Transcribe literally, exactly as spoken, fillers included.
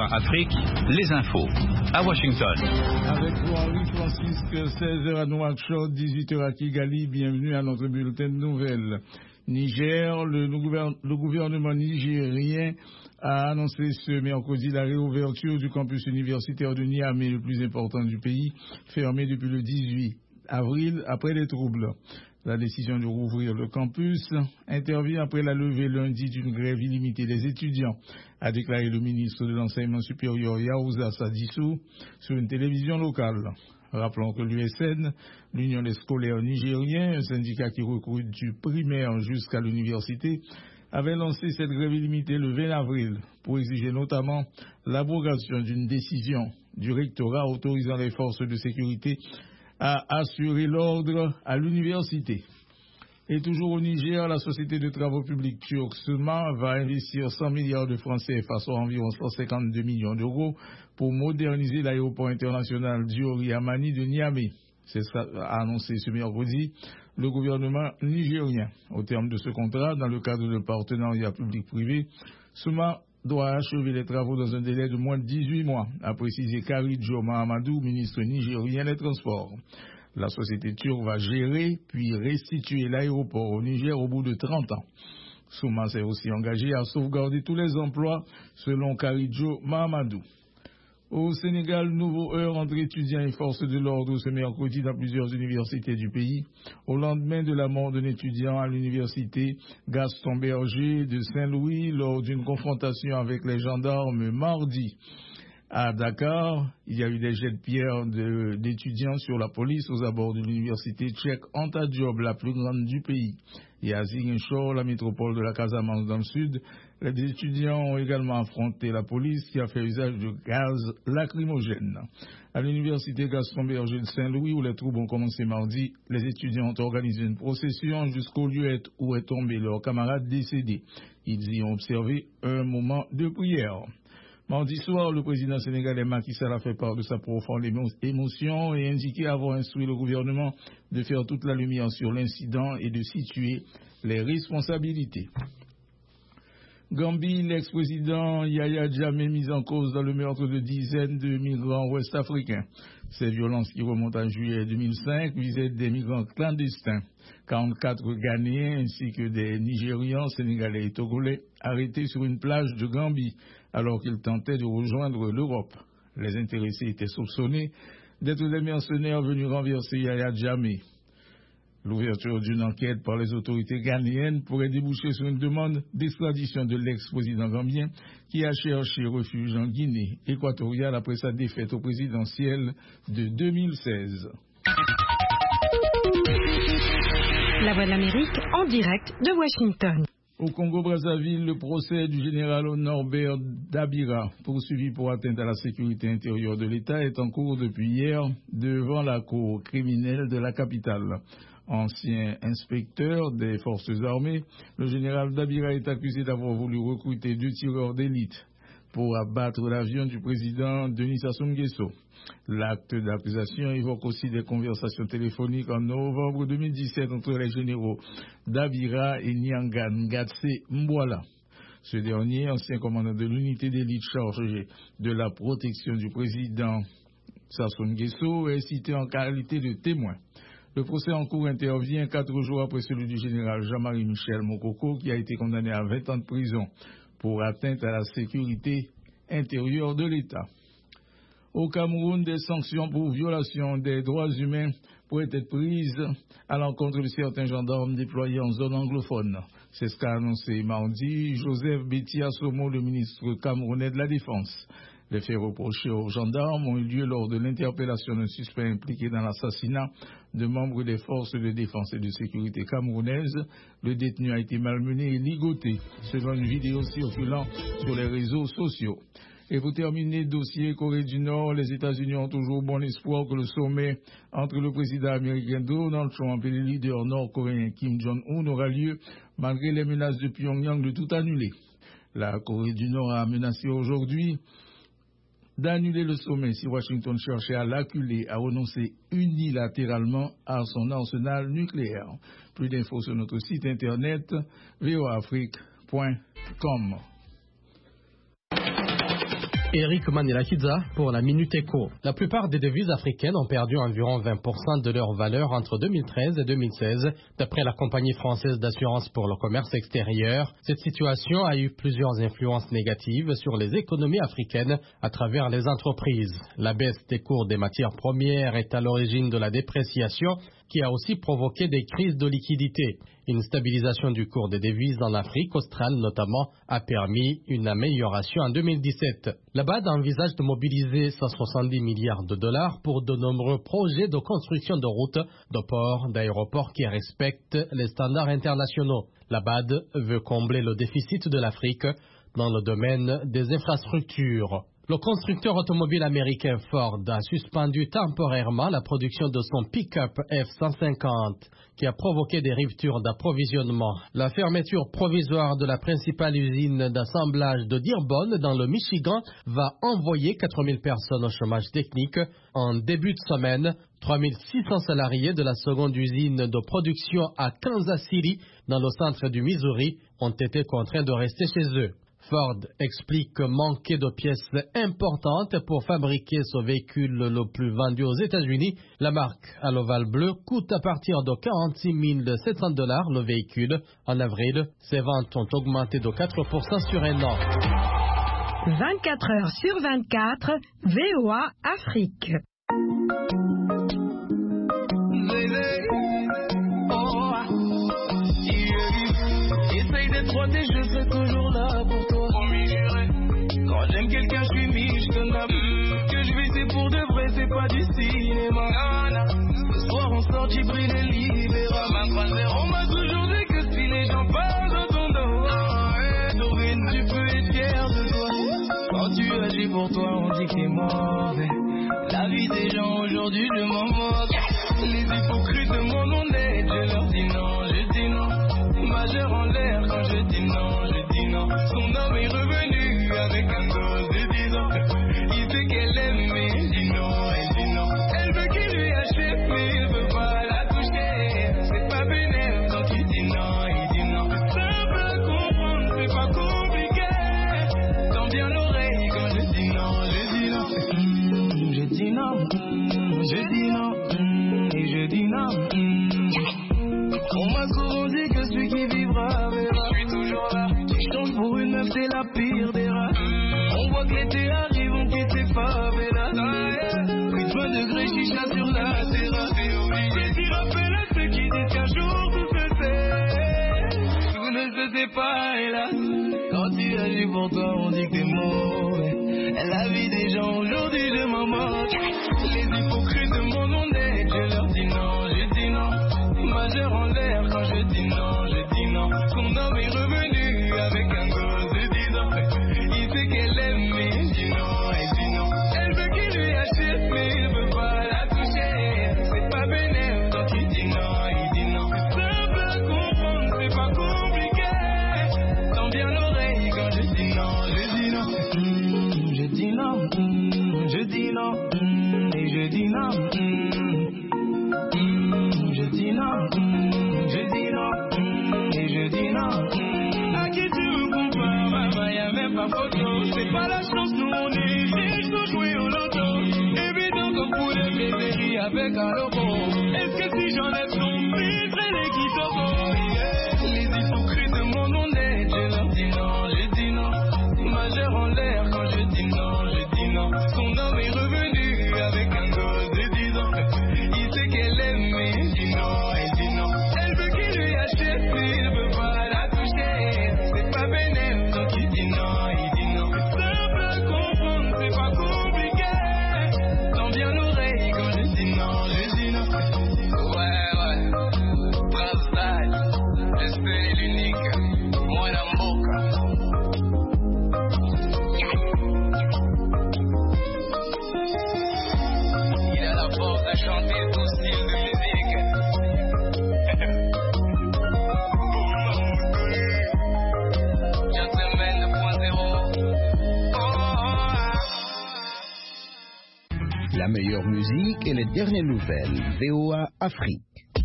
Soir Afrique, les infos. À Washington. Avec vous, Henri Francisque, seize heures à Nouakchott, dix-huit heures à Kigali. Bienvenue à notre bulletin de nouvelles. Niger, le, le gouvernement nigérien a annoncé ce mercredi la réouverture du campus universitaire de Niamey, le plus important du pays, fermé depuis le dix-huit avril après les troubles. La décision de rouvrir le campus intervient après la levée lundi d'une grève illimitée des étudiants, a déclaré le ministre de l'Enseignement supérieur Yaouza Sadissou sur une télévision locale. Rappelons que l'U S N, l'Union des scolaires nigériens, un syndicat qui recrute du primaire jusqu'à l'université, avait lancé cette grève illimitée le vingt avril pour exiger notamment l'abrogation d'une décision du rectorat autorisant les forces de sécurité à assurer l'ordre à l'université. Et toujours au Niger, la société de travaux publics turque SEMA va investir cent milliards de francs C F A, soit environ cent cinquante-deux millions d'euros, pour moderniser l'aéroport international Diori Amani de Niamey. C'est ce qu'a annoncé ce mercredi le gouvernement nigérien. Au terme de ce contrat, dans le cadre de partenariat public-privé, SEMA doit achever les travaux dans un délai de moins de dix-huit mois, a précisé Karidjo Mahamadou, ministre nigérien des Transports. La société turque va gérer puis restituer l'aéroport au Niger au bout de trente ans. SEMA s'est aussi engagé à sauvegarder tous les emplois, selon Karidjo Mahamadou. Au Sénégal, nouveau heurt entre étudiants et forces de l'ordre ce mercredi dans plusieurs universités du pays, au lendemain de la mort d'un étudiant à l'université Gaston Berger de Saint-Louis lors d'une confrontation avec les gendarmes mardi. À Dakar, il y a eu des jets de pierre de, d'étudiants sur la police aux abords de l'université tchèque Anta Diop, la plus grande du pays. Et à Ziguinchor, la métropole de la Casamance dans le sud, les étudiants ont également affronté la police qui a fait usage de gaz lacrymogène. À l'université Gaston Berger de Saint-Louis, où les troubles ont commencé mardi, les étudiants ont organisé une procession jusqu'au lieu où est tombé leur camarade décédé. Ils y ont observé un moment de prière. Mardi soir, le président sénégalais Macky Sall a fait part de sa profonde émotion et indiqué avoir instruit le gouvernement de faire toute la lumière sur l'incident et de situer les responsabilités. Gambie, l'ex-président Yahya Jammeh mis en cause dans le meurtre de dizaines de migrants ouest-africains. Ces violences qui remontent à juillet deux mille cinq visaient des migrants clandestins. quarante-quatre Ghanéens ainsi que des Nigérians, Sénégalais et Togolais arrêtés sur une plage de Gambie alors qu'ils tentaient de rejoindre l'Europe. Les intéressés étaient soupçonnés d'être des mercenaires venus renverser Yahya Jammeh. L'ouverture d'une enquête par les autorités ghanéennes pourrait déboucher sur une demande d'extradition de l'ex-président gambien qui a cherché refuge en Guinée équatoriale après sa défaite au présidentiel de deux mille seize. La Voix de l'Amérique en direct de Washington. Au Congo-Brazzaville, le procès du général Norbert Dabira, poursuivi pour atteinte à la sécurité intérieure de l'État, est en cours depuis hier devant la cour criminelle de la capitale. Ancien inspecteur des forces armées, le général Dabira est accusé d'avoir voulu recruter deux tireurs d'élite pour abattre l'avion du président Denis Sassou Nguesso. L'acte d'accusation évoque aussi des conversations téléphoniques en novembre deux mille dix-sept entre les généraux Dabira et Nyanga Ngatse Mbouala. Ce dernier, ancien commandant de l'unité d'élite chargée de la protection du président Sassou Nguesso, est cité en qualité de témoin. Le procès en cours intervient quatre jours après celui du général Jean-Marie Michel Mokoko qui a été condamné à vingt ans de prison pour atteinte à la sécurité intérieure de l'État. Au Cameroun, des sanctions pour violation des droits humains pourraient être prises à l'encontre de certains gendarmes déployés en zone anglophone. C'est ce qu'a annoncé mardi Joseph Betty Assomo, le ministre camerounais de la Défense. Les faits reprochés aux gendarmes ont eu lieu lors de l'interpellation d'un suspect impliqué dans l'assassinat de membres des forces de défense et de sécurité camerounaises. Le détenu a été malmené et ligoté, selon une vidéo circulant sur les réseaux sociaux. Et pour terminer, dossier Corée du Nord, les États-Unis ont toujours bon espoir que le sommet entre le président américain Donald Trump et le leader nord-coréen Kim Jong-un aura lieu malgré les menaces de Pyongyang de tout annuler. La Corée du Nord a menacé aujourd'hui d'annuler le sommet si Washington cherchait à l'acculer à renoncer unilatéralement à son arsenal nucléaire. Plus d'infos sur notre site internet v o afrique point com. Eric Manilakidza pour la Minute Éco. La plupart des devises africaines ont perdu environ vingt pour cent de leur valeur entre deux mille treize et deux mille seize, d'après la compagnie française d'assurance pour le commerce extérieur. Cette situation a eu plusieurs influences négatives sur les économies africaines à travers les entreprises. La baisse des cours des matières premières est à l'origine de la dépréciation, qui a aussi provoqué des crises de liquidité. Une stabilisation du cours des devises en Afrique australe notamment a permis une amélioration en deux mille dix-sept. La B A D envisage de mobiliser cent soixante-dix milliards de dollars pour de nombreux projets de construction de routes, de ports, d'aéroports qui respectent les standards internationaux. La B A D veut combler le déficit de l'Afrique dans le domaine des infrastructures. Le constructeur automobile américain Ford a suspendu temporairement la production de son pick-up F cent cinquante, qui a provoqué des ruptures d'approvisionnement. La fermeture provisoire de la principale usine d'assemblage de Dearborn dans le Michigan va envoyer quatre mille personnes au chômage technique. En début de semaine, trois mille six cents salariés de la seconde usine de production à Kansas City, dans le centre du Missouri, ont été contraints de rester chez eux. Ford explique manquer de pièces importantes pour fabriquer ce véhicule le plus vendu aux États-Unis. La marque à l'ovale bleu coûte à partir de quarante-six mille sept cents dollars le véhicule. En avril, ses ventes ont augmenté de quatre pour cent sur un an. vingt-quatre heures sur vingt-quatre, V O A Afrique. Je serai toujours là pour toi. Quand j'aime quelqu'un, je suis mis, je te nappe. Que je vis, c'est pour de vrai, c'est pas du cinéma. Ce soir, on sort, Djibril et Libéra. On m'a toujours dit que si les gens parlent dans ton dos, Dorine, tu peux être fier de toi. Quand tu agis pour toi, on dit que t'es mauvais. La vie des gens, aujourd'hui, je m'en moque. Les hypocrites de mon nom d'aide, je leur dis non, je dis non. Majeur en l'air quand je dis non, je dis non. Son homme est revenu avec un gosse de dix ans. Il sait qu'elle aime mais il dit non, elle dit non. Elle veut qu'il lui achète mais il veut pas la toucher. C'est pas bénéfique quand il dit non, il dit non. Simple à comprendre, c'est pas compliqué. Tends bien l'oreille quand je dis non, je dis non. Mmh, je dis non, mmh, je dis non, mmh, et je dis non. Mmh. On m'a souvent dit que celui qui vivra verra. Je suis toujours là. Je tombe pour une meuf, c'est la pire des rats. On voit que l'été arrive, on quitte ses favelas. vingt degrés chicha sur la terrasse. Et j'y rappelle à ceux qui disent qu'un jour tout se sait. Tout ne se sait pas, hélas. Quand tu agis pour toi, on dit que t'es mauvais. La vie des gens, aujourd'hui, je m'en moque. Les hypocrites de mon nom d'aide, je leur dis non, je dis non. Majeur en l'air quand je dis non, je dis non. Son homme est revenu avec un gosse de dix ans. Il sait qu'elle aime mais il dit non, elle dit non. Elle veut qu'il lui achète mais il veut pas la toucher. C'est pas bénéfique quand il dit non, il dit non. Simple à comprendre, c'est pas compliqué. Tends bien l'oreille quand je dis non, je dis non. Mmh, je dis non, mmh, je dis non, mmh, et je dis non. Mmh. Je dis non, mm, je dis non, mm, et je dis non. Mm. À qui tu me compares, maman, y'a même pas photo. C'est pas la chance, nous on est riches, nous jouer au loto. Évident qu'on pourrait bébéri avec un logo. Est-ce que si j'enlève son prix, serait les Kitoko? Yeah. Les hypocrites de mon nom d'aide, je leur dis non, je dis non. Majeur en l'air quand je dis non, je dis non. Son homme est revenu avec un gosse de dix ans. Il sait qu'elle aime mais il dit non, elle dit non. Elle veut qu'il lui achète mais il veut pas la toucher. C'est pas bénéfique quand il dit non, il dit non. Simple à comprendre, c'est pas compliqué. Tends bien l'oreille quand je dis non, je dis non. Ouais, ouais. Brave style, le seul et l'unique. Moi la mocha. Il a la force de chanter tout style de musique. Gentleman deux point zéro. La meilleure musique et les dernières nouvelles. V O A Afrique.